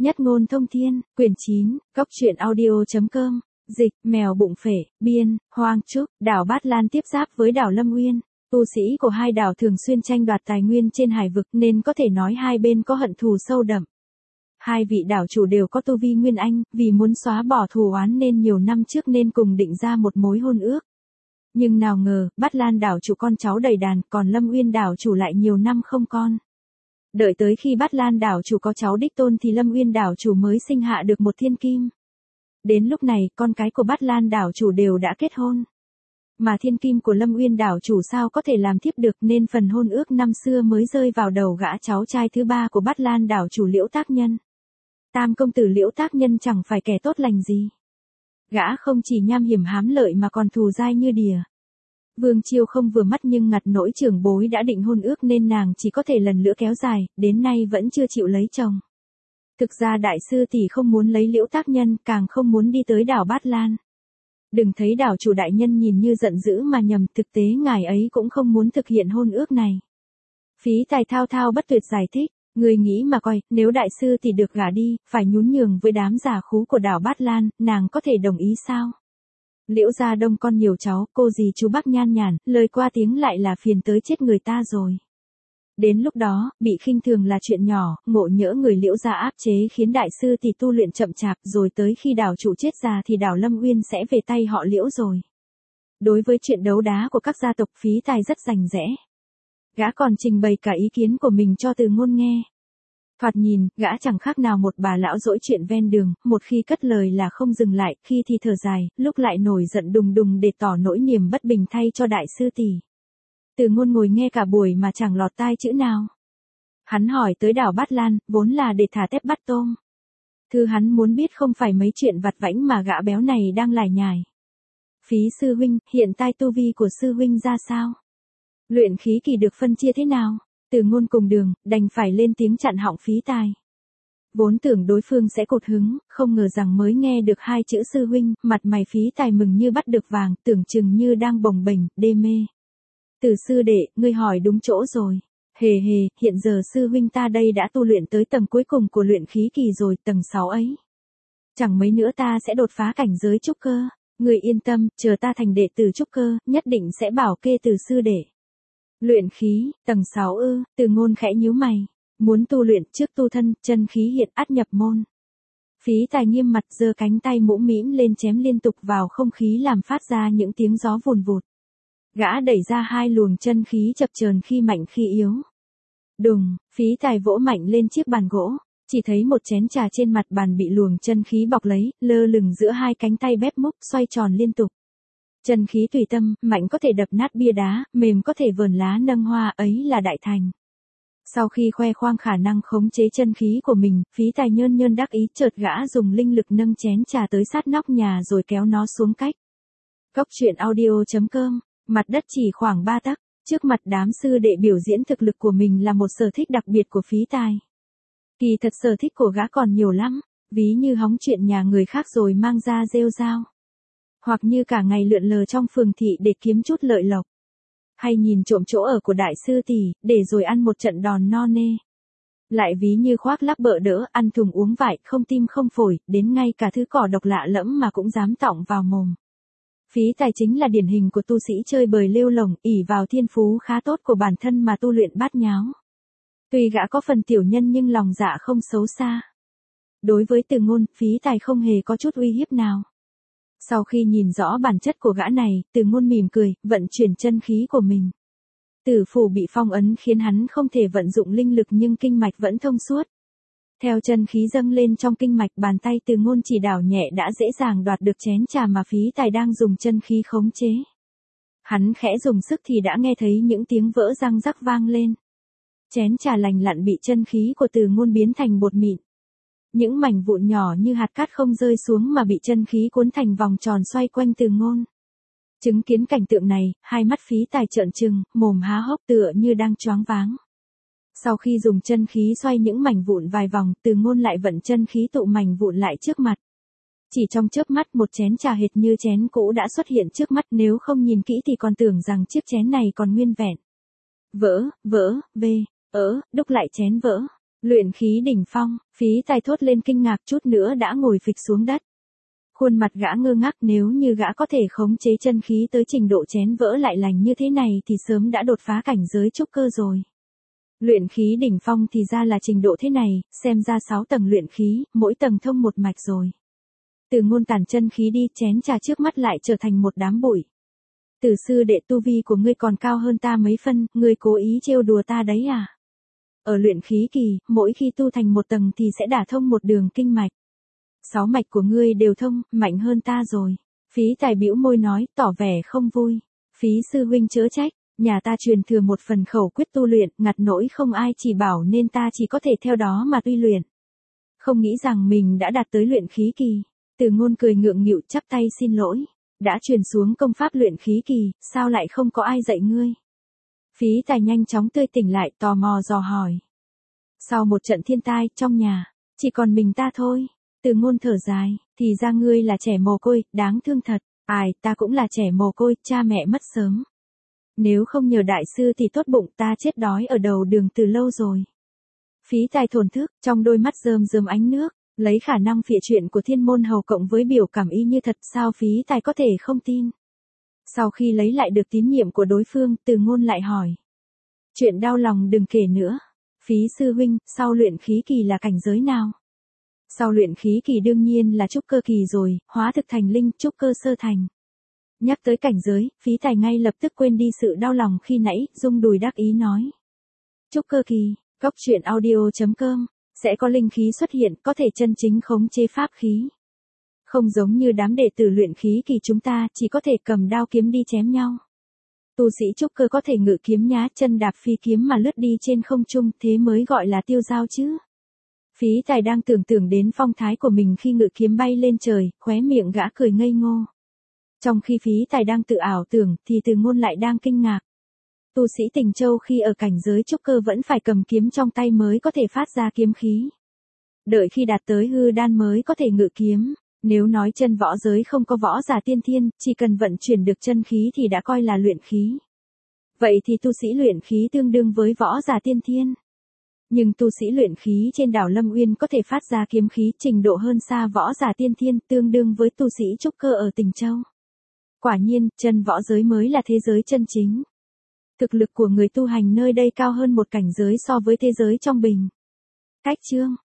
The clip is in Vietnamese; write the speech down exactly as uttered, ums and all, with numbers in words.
Nhất ngôn thông thiên, quyển chín, góc truyện audio.com, dịch, mèo bụng phể, biên, Hoang Trúc, đảo Bát Lan tiếp giáp với đảo Lâm Uyên. Tu sĩ của hai đảo thường xuyên tranh đoạt tài nguyên trên hải vực nên có thể nói hai bên có hận thù sâu đậm. Hai vị đảo chủ đều có tu vi Nguyên Anh, vì muốn xóa bỏ thù oán nên nhiều năm trước nên cùng định ra một mối hôn ước. Nhưng nào ngờ, Bát Lan đảo chủ con cháu đầy đàn, còn Lâm Uyên đảo chủ lại nhiều năm không con. Đợi tới khi Bát Lan đảo chủ có cháu đích tôn thì Lâm Uyên đảo chủ mới sinh hạ được một thiên kim. Đến lúc này, con cái của Bát Lan đảo chủ đều đã kết hôn. Mà thiên kim của Lâm Uyên đảo chủ sao có thể làm thiếp được nên phần hôn ước năm xưa mới rơi vào đầu gã cháu trai thứ ba của Bát Lan đảo chủ Liễu Tác Nhân. Tam công tử Liễu Tác Nhân chẳng phải kẻ tốt lành gì. Gã không chỉ nham hiểm hám lợi mà còn thù dai như đìa. Vương Chiêu không vừa mắt nhưng ngặt nỗi trưởng bối đã định hôn ước nên nàng chỉ có thể lần nữa kéo dài, đến nay vẫn chưa chịu lấy chồng. Thực ra đại sư tỷ không muốn lấy Liễu Tác Nhân, càng không muốn đi tới đảo Bát Lan. Đừng thấy đảo chủ đại nhân nhìn như giận dữ mà nhầm, thực tế ngài ấy cũng không muốn thực hiện hôn ước này. Phí Tài thao thao bất tuyệt giải thích, người nghĩ mà coi, nếu đại sư tỷ được gả đi, phải nhún nhường với đám già khú của đảo Bát Lan, nàng có thể đồng ý sao? Liễu gia đông con nhiều cháu, cô dì chú bác nhan nhản, lời qua tiếng lại là phiền tới chết người ta rồi. Đến lúc đó, bị khinh thường là chuyện nhỏ, ngộ nhỡ người Liễu gia áp chế khiến đại sư tỷ tu luyện chậm chạp, rồi tới khi đảo chủ chết già thì đảo Lâm Uyên sẽ về tay họ Liễu rồi. Đối với chuyện đấu đá của các gia tộc, Phí Tài rất rành rẽ. Gã còn trình bày cả ý kiến của mình cho Từ Ngôn nghe. Thoạt nhìn, gã chẳng khác nào một bà lão dỗi chuyện ven đường, một khi cất lời là không dừng lại, khi thì thở dài, lúc lại nổi giận đùng đùng để tỏ nỗi niềm bất bình thay cho đại sư tỷ. Từ Ngôn ngồi nghe cả buổi mà chẳng lọt tai chữ nào. Hắn hỏi tới đảo Bát Lan, vốn là để thả tép bắt tôm. Thứ hắn muốn biết không phải mấy chuyện vặt vãnh mà gã béo này đang lải nhải. Phí sư huynh, hiện tại tu vi của sư huynh ra sao? Luyện khí kỳ được phân chia thế nào? Từ Ngôn cùng đường, đành phải lên tiếng chặn họng Phí Tài. Vốn tưởng đối phương sẽ cột hứng, không ngờ rằng mới nghe được hai chữ sư huynh, mặt mày Phí Tài mừng như bắt được vàng, tưởng chừng như đang bồng bềnh, đê mê. Từ sư đệ, ngươi hỏi đúng chỗ rồi. Hề hề, hiện giờ sư huynh ta đây đã tu luyện tới tầng cuối cùng của luyện khí kỳ rồi, tầng sáu ấy. Chẳng mấy nữa ta sẽ đột phá cảnh giới trúc cơ. Ngươi yên tâm, chờ ta thành đệ tử trúc cơ, nhất định sẽ bảo kê từ sư đệ. Luyện khí, tầng sáu ư, Từ Ngôn khẽ nhíu mày. Muốn tu luyện trước tu thân, chân khí hiện ắt nhập môn. Phí Tài nghiêm mặt giơ cánh tay mũm mĩm lên chém liên tục vào không khí làm phát ra những tiếng gió vùn vụt. Gã đẩy ra hai luồng chân khí chập chờn khi mạnh khi yếu. Đùng, Phí Tài vỗ mạnh lên chiếc bàn gỗ, chỉ thấy một chén trà trên mặt bàn bị luồng chân khí bọc lấy, lơ lửng giữa hai cánh tay bép múc xoay tròn liên tục. Chân khí tùy tâm, mạnh có thể đập nát bia đá, mềm có thể vờn lá nâng hoa, ấy là đại thành. Sau khi khoe khoang khả năng khống chế chân khí của mình, Phí Tài nhơn nhơn đắc ý, chợt gã dùng linh lực nâng chén trà tới sát nóc nhà rồi kéo nó xuống cách. Góc truyện audio.com, mặt đất chỉ khoảng ba tấc, trước mặt đám sư đệ biểu diễn thực lực của mình là một sở thích đặc biệt của Phí Tài. Kỳ thật sở thích của gã còn nhiều lắm, ví như hóng chuyện nhà người khác rồi mang ra rêu rao. Hoặc như cả ngày lượn lờ trong phường thị để kiếm chút lợi lộc. Hay nhìn trộm chỗ ở của đại sư tỷ, để rồi ăn một trận đòn no nê. Lại ví như khoác lác bợ đỡ, ăn thùng uống vải, không tim không phổi, đến ngay cả thứ cỏ độc lạ lẫm mà cũng dám tọng vào mồm. Phí Tài chính là điển hình của tu sĩ chơi bời lêu lổng, ỷ vào thiên phú khá tốt của bản thân mà tu luyện bát nháo. Tuy gã có phần tiểu nhân nhưng lòng dạ không xấu xa. Đối với Từ Ngôn, Phí Tài không hề có chút uy hiếp nào. Sau khi nhìn rõ bản chất của gã này, Từ Ngôn mỉm cười, vận chuyển chân khí của mình. Tử phủ bị phong ấn khiến hắn không thể vận dụng linh lực nhưng kinh mạch vẫn thông suốt. Theo chân khí dâng lên trong kinh mạch, bàn tay Từ Ngôn chỉ đảo nhẹ đã dễ dàng đoạt được chén trà mà Phí Tài đang dùng chân khí khống chế. Hắn khẽ dùng sức thì đã nghe thấy những tiếng vỡ răng rắc vang lên. Chén trà lành lặn bị chân khí của Từ Ngôn biến thành bột mịn. Những mảnh vụn nhỏ như hạt cát không rơi xuống mà bị chân khí cuốn thành vòng tròn xoay quanh Từ Ngôn. Chứng kiến cảnh tượng này, hai mắt Phí Tài trợn trừng, mồm há hốc tựa như đang choáng váng. Sau khi dùng chân khí xoay những mảnh vụn vài vòng, Từ Ngôn lại vận chân khí tụ mảnh vụn lại trước mặt. Chỉ trong chớp mắt một chén trà hệt như chén cũ đã xuất hiện trước mắt, nếu không nhìn kỹ thì còn tưởng rằng chiếc chén này còn nguyên vẹn. Vỡ, vỡ, vê, ớ, đúc lại chén vỡ. Luyện khí đỉnh phong, Phí Tài thốt lên kinh ngạc chút nữa đã ngồi phịch xuống đất. Khuôn mặt gã ngơ ngác, nếu như gã có thể khống chế chân khí tới trình độ chén vỡ lại lành như thế này thì sớm đã đột phá cảnh giới trúc cơ rồi. Luyện khí đỉnh phong thì ra là trình độ thế này, xem ra sáu tầng luyện khí, mỗi tầng thông một mạch rồi. Từ Ngôn tản chân khí đi, chén trà trước mắt lại trở thành một đám bụi. Từ sư đệ, tu vi của ngươi còn cao hơn ta mấy phân, ngươi cố ý trêu đùa ta đấy à? Ở luyện khí kỳ, mỗi khi tu thành một tầng thì sẽ đả thông một đường kinh mạch. Sáu mạch của ngươi đều thông, mạnh hơn ta rồi. Phí Tài bĩu môi nói, tỏ vẻ không vui. Phí sư huynh chớ trách, nhà ta truyền thừa một phần khẩu quyết tu luyện, ngặt nỗi không ai chỉ bảo nên ta chỉ có thể theo đó mà tuy luyện. Không nghĩ rằng mình đã đạt tới luyện khí kỳ. Từ Ngôn cười ngượng nghịu chắp tay xin lỗi. Đã truyền xuống công pháp luyện khí kỳ, sao lại không có ai dạy ngươi? Phí Tài nhanh chóng tươi tỉnh lại, tò mò dò hỏi. Sau một trận thiên tai, trong nhà, chỉ còn mình ta thôi. Từ Ngôn thở dài, thì ra ngươi là trẻ mồ côi, đáng thương thật. Ai, ta cũng là trẻ mồ côi, cha mẹ mất sớm. Nếu không nhờ đại sư thì tốt bụng ta chết đói ở đầu đường từ lâu rồi. Phí Tài thổn thức, trong đôi mắt rơm rơm ánh nước, lấy khả năng phịa chuyện của Thiên Môn Hầu cộng với biểu cảm y như thật, sao Phí Tài có thể không tin. Sau khi lấy lại được tín nhiệm của đối phương, Từ Ngôn lại hỏi. Chuyện đau lòng đừng kể nữa. Phí sư huynh, sau luyện khí kỳ là cảnh giới nào? Sau luyện khí kỳ đương nhiên là trúc cơ kỳ rồi, hóa thực thành linh, trúc cơ sơ thành. Nhắc tới cảnh giới, Phí Tài ngay lập tức quên đi sự đau lòng khi nãy, rung đùi đắc ý nói. Trúc cơ kỳ, góc truyện audio chấm com, sẽ có linh khí xuất hiện, có thể chân chính khống chế pháp khí. Không giống như đám đệ tử luyện khí kỳ chúng ta, chỉ có thể cầm đao kiếm đi chém nhau. Tu sĩ trúc cơ có thể ngự kiếm nhá chân đạp phi kiếm mà lướt đi trên không trung, thế mới gọi là tiêu dao chứ. Phí Tài đang tưởng tượng đến phong thái của mình khi ngự kiếm bay lên trời, khóe miệng gã cười ngây ngô. Trong khi Phí Tài đang tự ảo tưởng, thì Từ Ngôn lại đang kinh ngạc. Tu sĩ Tình Châu khi ở cảnh giới trúc cơ vẫn phải cầm kiếm trong tay mới có thể phát ra kiếm khí. Đợi khi đạt tới hư đan mới có thể ngự kiếm. Nếu nói chân võ giới không có võ giả tiên thiên, chỉ cần vận chuyển được chân khí thì đã coi là luyện khí. Vậy thì tu sĩ luyện khí tương đương với võ giả tiên thiên. Nhưng tu sĩ luyện khí trên đảo Lâm Uyên có thể phát ra kiếm khí trình độ hơn xa võ giả tiên thiên, tương đương với tu sĩ trúc cơ ở Tình Châu. Quả nhiên, chân võ giới mới là thế giới chân chính. Thực lực của người tu hành nơi đây cao hơn một cảnh giới so với thế giới trong bình. Cách chương